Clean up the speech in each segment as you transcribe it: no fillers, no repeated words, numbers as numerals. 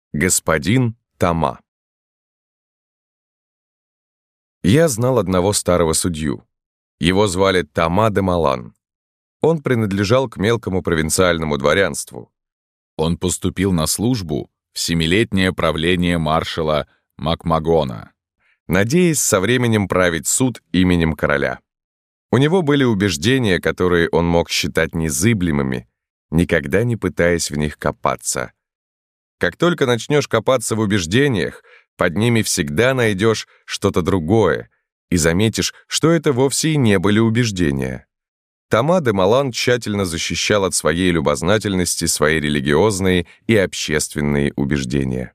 Господин Тома. Я знал одного старого судью. Его звали Тома де Малан. Он принадлежал к мелкому провинциальному дворянству. Он поступил на службу в 7-летнее правление маршала Макмагона, надеясь со временем править суд именем короля. У него были убеждения, которые он мог считать незыблемыми, никогда не пытаясь в них копаться. Как только начнешь копаться в убеждениях, под ними всегда найдешь что-то другое и заметишь, что это вовсе и не были убеждения. Тома де Малан тщательно защищал от своей любознательности свои религиозные и общественные убеждения.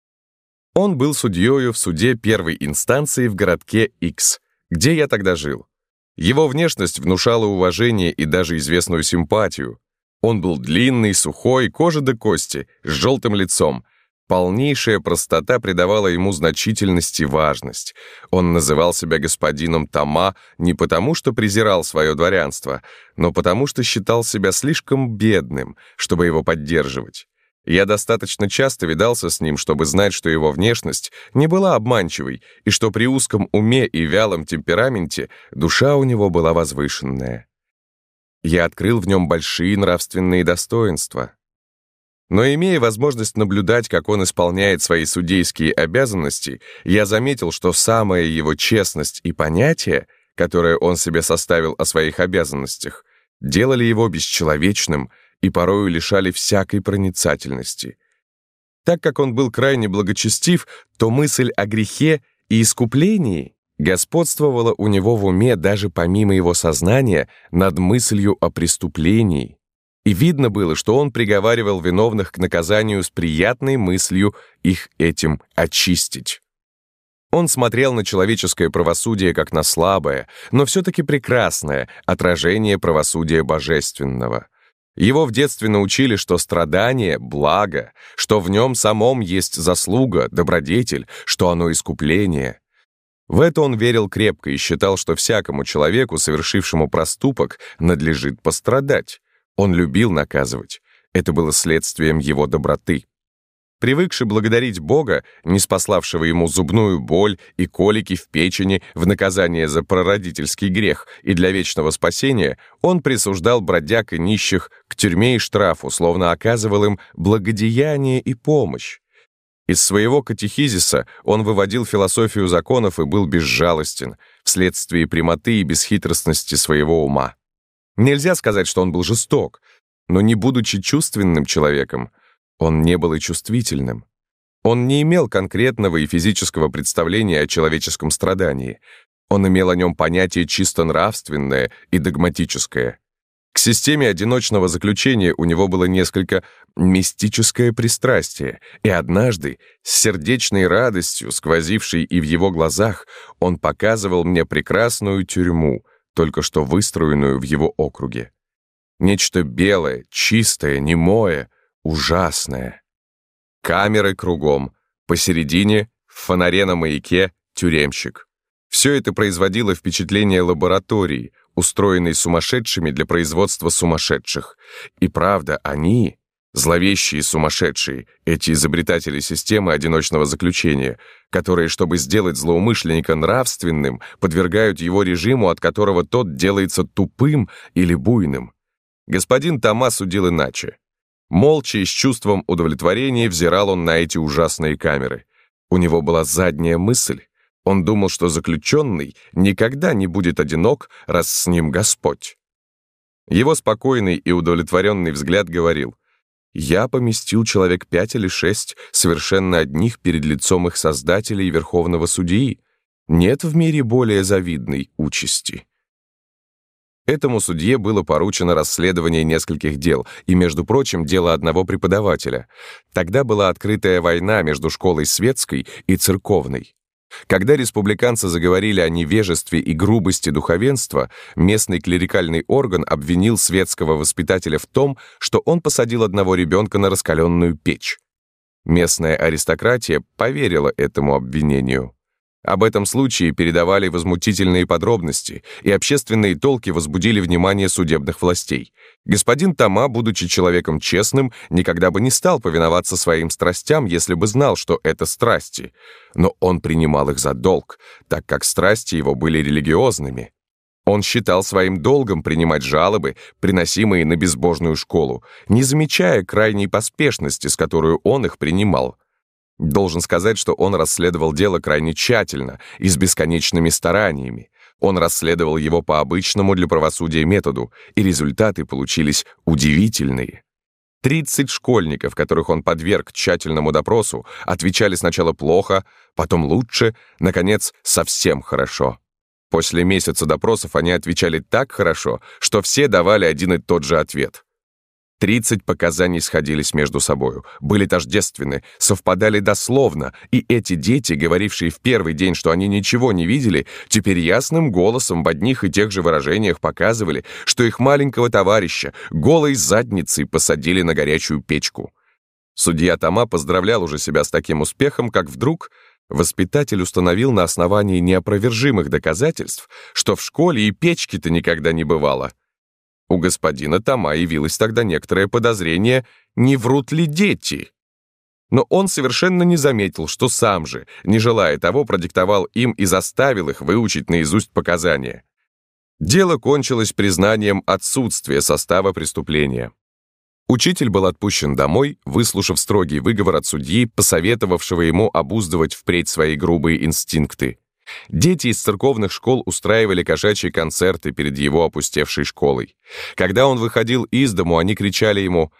Он был судьёю в суде первой инстанции в городке X, где я тогда жил. Его внешность внушала уважение и даже известную симпатию. Он был длинный, сухой, кожа до кости, с желтым лицом. Полнейшая простота придавала ему значительность и важность. Он называл себя господином Тома не потому, что презирал свое дворянство, но потому, что считал себя слишком бедным, чтобы его поддерживать. Я достаточно часто видался с ним, чтобы знать, что его внешность не была обманчивой, и что при узком уме и вялом темпераменте душа у него была возвышенная. Я открыл в нем большие нравственные достоинства. Но, имея возможность наблюдать, как он исполняет свои судейские обязанности, я заметил, что самая его честность и понятие, которое он себе составил о своих обязанностях, делали его бесчеловечным и порою лишали всякой проницательности. Так как он был крайне благочестив, то мысль о грехе и искуплении господствовала у него в уме даже помимо его сознания над мыслью о преступлении. И видно было, что он приговаривал виновных к наказанию с приятной мыслью их этим очистить. Он смотрел на человеческое правосудие как на слабое, но все-таки прекрасное отражение правосудия божественного. Его в детстве научили, что страдание — благо, что в нем самом есть заслуга, добродетель, что оно искупление. В это он верил крепко и считал, что всякому человеку, совершившему проступок, надлежит пострадать. Он любил наказывать. Это было следствием его доброты. Привыкший благодарить Бога, ниспославшего ему зубную боль и колики в печени в наказание за прародительский грех и для вечного спасения, он присуждал бродяг и нищих к тюрьме и штрафу, словно оказывал им благодеяние и помощь. Из своего катехизиса он выводил философию законов и был безжалостен вследствие прямоты и бесхитростности своего ума. Нельзя сказать, что он был жесток, но не будучи чувственным человеком, он не был и чувствительным. Он не имел конкретного и физического представления о человеческом страдании. Он имел о нем понятие чисто нравственное и догматическое. К системе одиночного заключения у него было несколько мистическое пристрастие, и однажды, с сердечной радостью, сквозившей и в его глазах, он показывал мне прекрасную тюрьму, только что выстроенную в его округе. Нечто белое, чистое, немое, ужасное. Камеры кругом, посередине, в фонаре на маяке, тюремщик. Все это производило впечатление лаборатории, устроенной сумасшедшими для производства сумасшедших. И правда, они, зловещие сумасшедшие, эти изобретатели системы одиночного заключения, которые, чтобы сделать злоумышленника нравственным, подвергают его режиму, от которого тот делается тупым или буйным. Господин Тома судил иначе. Молча и с чувством удовлетворения взирал он на эти ужасные камеры. У него была задняя мысль. Он думал, что заключенный никогда не будет одинок, раз с ним Господь. Его спокойный и удовлетворенный взгляд говорил: «Я поместил человек 5 или 6 совершенно одних перед лицом их Создателя и Верховного Судьи. Нет в мире более завидной участи». Этому судье было поручено расследование нескольких дел, и, между прочим, дело одного преподавателя. Тогда была открытая война между школой светской и церковной. Когда республиканцы заговорили о невежестве и грубости духовенства, местный клерикальный орган обвинил светского воспитателя в том, что он посадил одного ребенка на раскаленную печь. Местная аристократия поверила этому обвинению. Об этом случае передавали возмутительные подробности, и общественные толки возбудили внимание судебных властей. Господин Тома, будучи человеком честным, никогда бы не стал повиноваться своим страстям, если бы знал, что это страсти. Но он принимал их за долг, так как страсти его были религиозными. Он считал своим долгом принимать жалобы, приносимые на безбожную школу, не замечая крайней поспешности, с которой он их принимал. Должен сказать, что он расследовал дело крайне тщательно и с бесконечными стараниями. Он расследовал его по обычному для правосудия методу, и результаты получились удивительные. 30 школьников, которых он подверг тщательному допросу, отвечали сначала плохо, потом лучше, наконец, совсем хорошо. После месяца допросов они отвечали так хорошо, что все давали один и тот же ответ. 30 показаний сходились между собою, были тождественны, совпадали дословно, и эти дети, говорившие в первый день, что они ничего не видели, теперь ясным голосом в одних и тех же выражениях показывали, что их маленького товарища голой задницей посадили на горячую печку. Судья Тома поздравлял уже себя с таким успехом, как вдруг воспитатель установил на основании неопровержимых доказательств, что в школе и печки-то никогда не бывало. У господина Тома явилось тогда некоторое подозрение, не врут ли дети. Но он совершенно не заметил, что сам же, не желая того, продиктовал им и заставил их выучить наизусть показания. Дело кончилось признанием отсутствия состава преступления. Учитель был отпущен домой, выслушав строгий выговор от судьи, посоветовавшего ему обуздывать впредь свои грубые инстинкты. Дети из церковных школ устраивали кошачьи концерты перед его опустевшей школой. Когда он выходил из дому, они кричали ему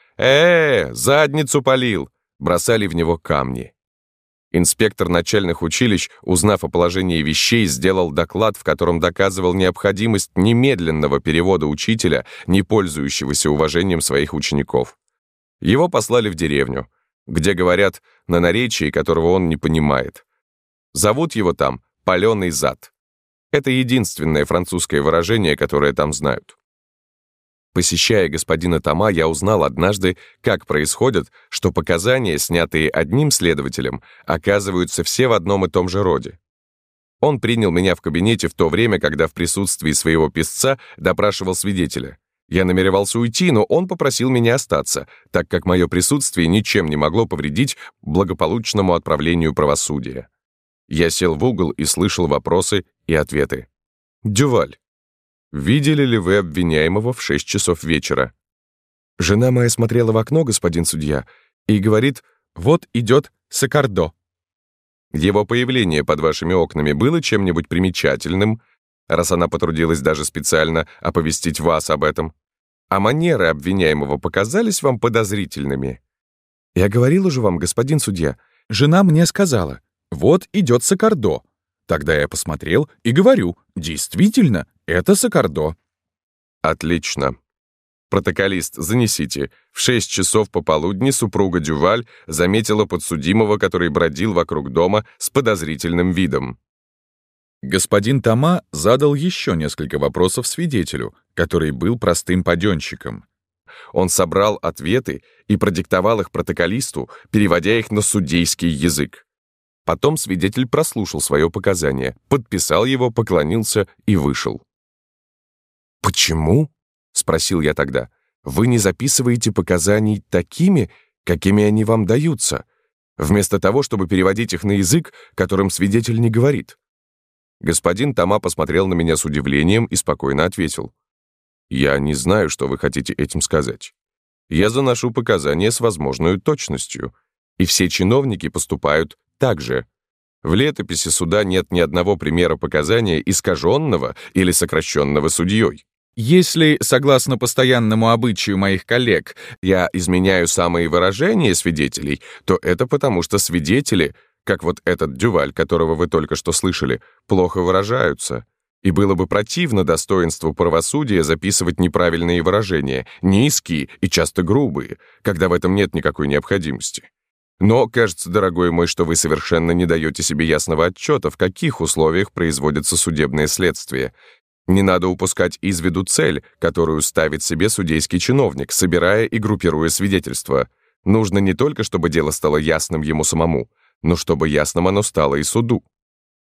задницу полил!», бросали в него камни. Инспектор начальных училищ, узнав о положении вещей, сделал доклад, в котором доказывал необходимость немедленного перевода учителя, не пользующегося уважением своих учеников. Его послали в деревню, где говорят на наречии, которого он не понимает. Зовут его там «паленый зад». Это единственное французское выражение, которое там знают. Посещая господина Тома, я узнал однажды, как происходит, что показания, снятые одним следователем, оказываются все в одном и том же роде. Он принял меня в кабинете в то время, когда в присутствии своего писца допрашивал свидетеля. Я намеревался уйти, но он попросил меня остаться, так как мое присутствие ничем не могло повредить благополучному отправлению правосудия. Я сел в угол и слышал вопросы и ответы. «Дюваль, видели ли вы обвиняемого в 6 часов вечера?» «Жена моя смотрела в окно, господин судья, и говорит, вот идет Саккардо». «Его появление под вашими окнами было чем-нибудь примечательным, раз она потрудилась даже специально оповестить вас об этом? А манеры обвиняемого показались вам подозрительными?» «Я говорил уже вам, господин судья, жена мне сказала, вот идет Саккардо». Тогда я посмотрел и говорю, действительно, это Саккардо. «Отлично. Протоколист, занесите. В 6 часов пополудни супруга Дюваль заметила подсудимого, который бродил вокруг дома с подозрительным видом». Господин Тома задал еще несколько вопросов свидетелю, который был простым паденщиком. Он собрал ответы и продиктовал их протоколисту, переводя их на судейский язык. Потом свидетель прослушал свое показание, подписал его, поклонился и вышел. «Почему?» — спросил я тогда. «Вы не записываете показаний такими, какими они вам даются, вместо того, чтобы переводить их на язык, которым свидетель не говорит?» Господин Тома посмотрел на меня с удивлением и спокойно ответил. «Я не знаю, что вы хотите этим сказать. Я заношу показания с возможной точностью, и все чиновники поступают так же. В летописи суда нет ни одного примера показания, искаженного или сокращенного судьей. Если, согласно постоянному обычаю моих коллег, я изменяю самые выражения свидетелей, то это потому, что свидетели, как вот этот Дюваль, которого вы только что слышали, плохо выражаются. И было бы противно достоинству правосудия записывать неправильные выражения, низкие и часто грубые, когда в этом нет никакой необходимости. Но, кажется, дорогой мой, что вы совершенно не даете себе ясного отчета, в каких условиях производится судебное следствие. Не надо упускать из виду цель, которую ставит себе судейский чиновник, собирая и группируя свидетельства. Нужно не только, чтобы дело стало ясным ему самому, но чтобы ясным оно стало и суду.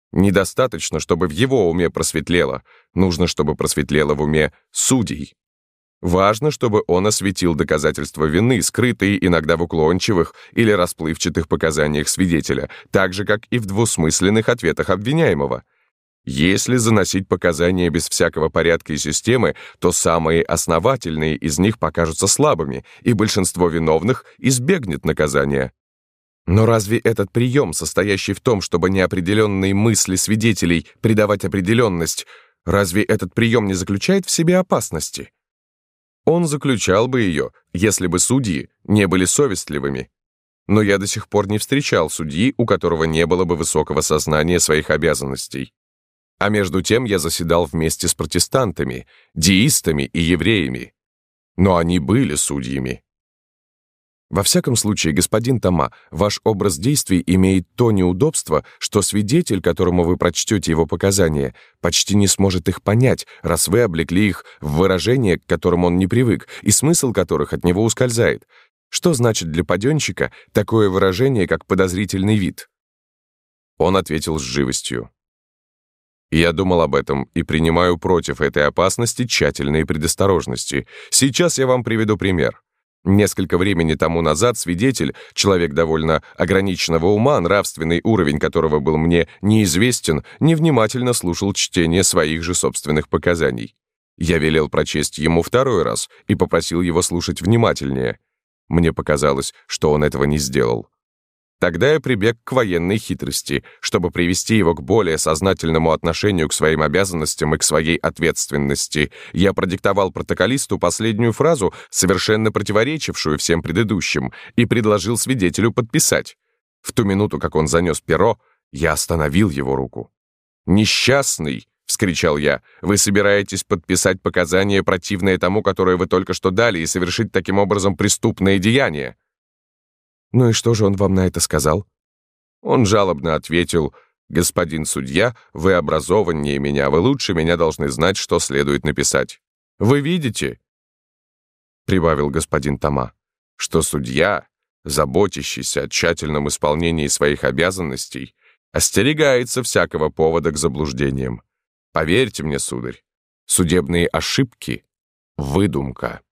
Недостаточно, чтобы в его уме просветлело. Нужно, чтобы просветлело в уме судей. Важно, чтобы он осветил доказательства вины, скрытые иногда в уклончивых или расплывчатых показаниях свидетеля, так же, как и в двусмысленных ответах обвиняемого. Если заносить показания без всякого порядка и системы, то самые основательные из них покажутся слабыми, и большинство виновных избегнет наказания. Но разве этот прием, состоящий в том, чтобы неопределенные мысли свидетелей придавать определенность, разве этот прием не заключает в себе опасности? Он заключал бы ее, если бы судьи не были совестливыми. Но я до сих пор не встречал судьи, у которого не было бы высокого сознания своих обязанностей. А между тем я заседал вместе с протестантами, деистами и евреями. Но они были судьями. Во всяком случае, господин Тома, ваш образ действий имеет то неудобство, что свидетель, которому вы прочтете его показания, почти не сможет их понять, раз вы облекли их в выражения, к которым он не привык, и смысл которых от него ускользает. Что значит для паденщика такое выражение, как подозрительный вид? Он ответил с живостью. Я думал об этом и принимаю против этой опасности тщательные предосторожности. Сейчас я вам приведу пример. Несколько времени тому назад свидетель, человек довольно ограниченного ума, нравственный уровень которого был мне неизвестен, невнимательно слушал чтение своих же собственных показаний. Я велел прочесть ему второй раз и попросил его слушать внимательнее. Мне показалось, что он этого не сделал. Тогда я прибег к военной хитрости, чтобы привести его к более сознательному отношению к своим обязанностям и к своей ответственности. Я продиктовал протоколисту последнюю фразу, совершенно противоречившую всем предыдущим, и предложил свидетелю подписать. В ту минуту, как он занес перо, я остановил его руку. «Несчастный!» — вскричал я. «Вы собираетесь подписать показания, противные тому, которое вы только что дали, и совершить таким образом преступное деяние». «Ну и что же он вам на это сказал?» Он жалобно ответил: «Господин судья, вы образованнее меня, вы лучше меня должны знать, что следует написать. Вы видите, — прибавил господин Тома, — что судья, заботящийся о тщательном исполнении своих обязанностей, остерегается всякого повода к заблуждениям. Поверьте мне, сударь, судебные ошибки — выдумка».